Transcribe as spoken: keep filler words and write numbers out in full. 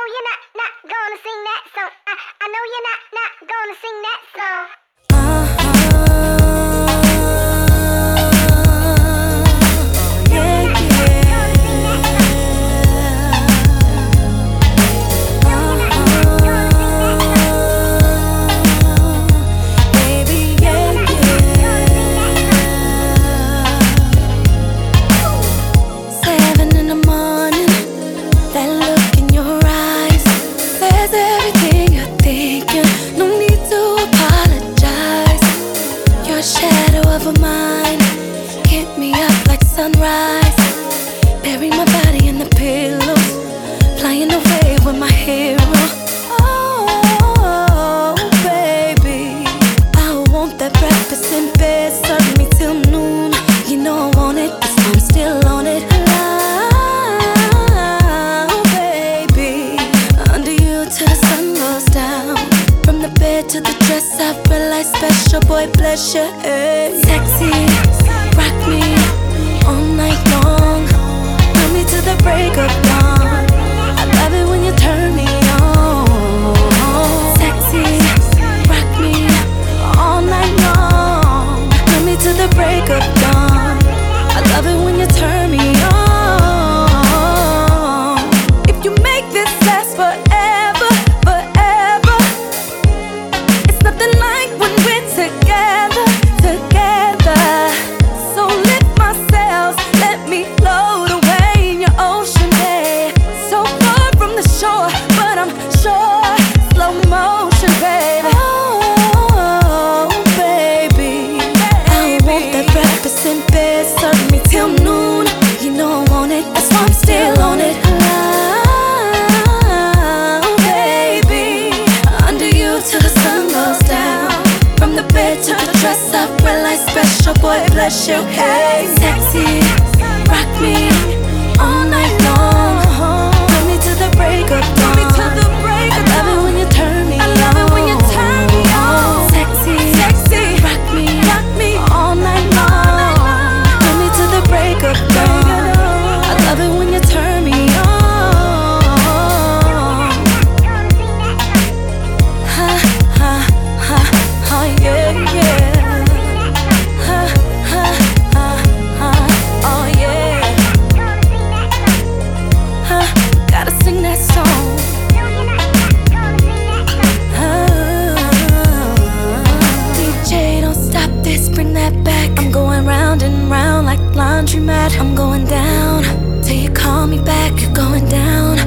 know you're not, not gonna sing that song. I, I know you're not, not gonna sing that song. Sunrise, bury my body in the pillows, flying away with my hero. Oh, baby, I want that breakfast in bed, serve me till noon. You know I want it, cause I'm still on it. Oh, baby, under you till the sun goes down. From the bed to the dress, I realize special boy bless your head. Sexy, rock me all night long, love me to the break of dawn. I love it when you turn me on. Sexy, rock me all night long, love me to the break of dawn. I love it when you turn me on. If you make this last forever, forever, it's nothing like when we're together, together. So lift my sails, let me float away in your ocean, babe. So far from the shore, but I'm sure slow motion, baby. Oh, baby, I want that breakfast in bed, serve me till noon. You know I want it, that's why I'm still on it. Oh, baby, under you till the sun goes down. From the bed to the dress, I realize special boy bless you. Hey, sexy, rock me all night long, love me to the break of dawn. I love it when you turn me on. I love it when you turn me on. Sexy, sexy, rock me, rock me all night long, love me to the break of dawn. I love it when you turn me on. Ha ha ha ha, yeah yeah. Laundromat, I'm going down till you call me back. You're going down.